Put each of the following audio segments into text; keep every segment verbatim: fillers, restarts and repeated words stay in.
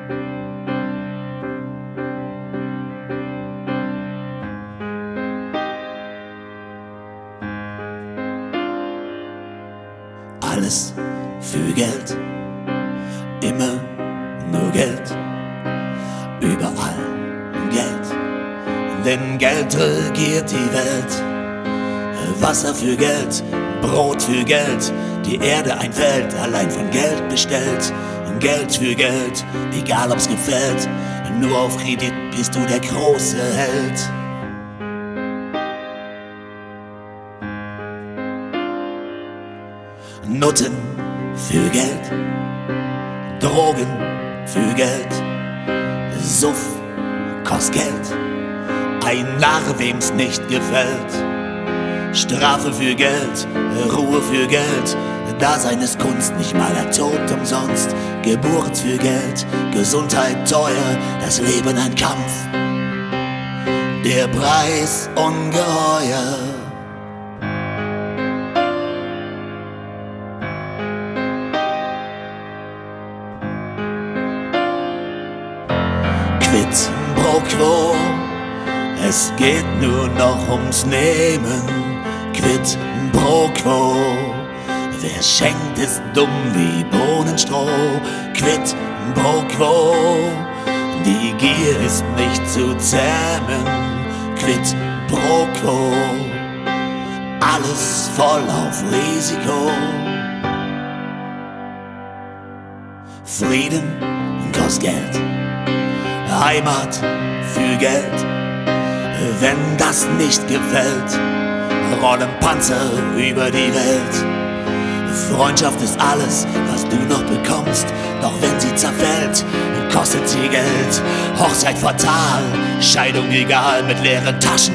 Alles für Geld, immer nur Geld, überall Geld, denn Geld regiert die Welt. Wasser für Geld, Brot für Geld, die Erde ein Feld, allein von Geld bestellt. Geld für Geld, egal ob's gefällt, nur auf Kredit bist du der große Held. Nutten für Geld, Drogen für Geld, Suff kostet Geld, ein Narr, wem's nicht gefällt. Strafe für Geld, Ruhe für Geld, Dasein ist Kunst, nicht mal der Tod umsonst. Geburt für Geld, Gesundheit teuer, das Leben ein Kampf, der Preis ungeheuer. Quid pro quo, es geht nur noch ums Nehmen. Quid pro quo, wer schenkt ist dumm wie Bohnenstroh. Quid pro quo, die Gier ist nicht zu zähmen. Quid pro quo, alles voll auf Risiko. Frieden kostet Geld, Heimat für Geld, wenn das nicht gefällt, rollen Panzer über die Welt. Freundschaft ist alles, was du noch bekommst, doch wenn sie zerfällt, kostet sie Geld. Hochzeit fatal, Scheidung egal, mit leeren Taschen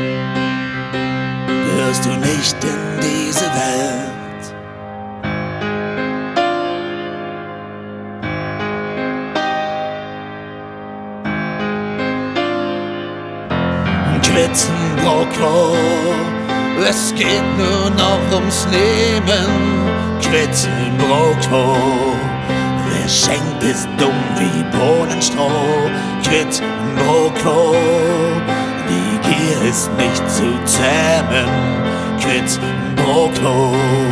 gehörst du nicht in diese Welt. Quid pro quo, es geht nur noch ums Leben. Quid pro quo, wer schenkt ist dumm wie Bohnenstroh. Quid pro quo, die Gier ist nicht zu zähmen. Quid pro quo,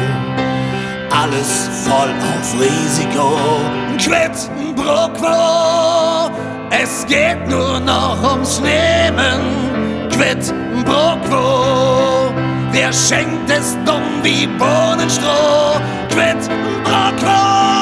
alles voll auf Risiko. Quid pro quo, es geht nur noch ums Leben. Quid pro quo, wer schenkt es dumm wie Bohnenstroh. Quid pro quo.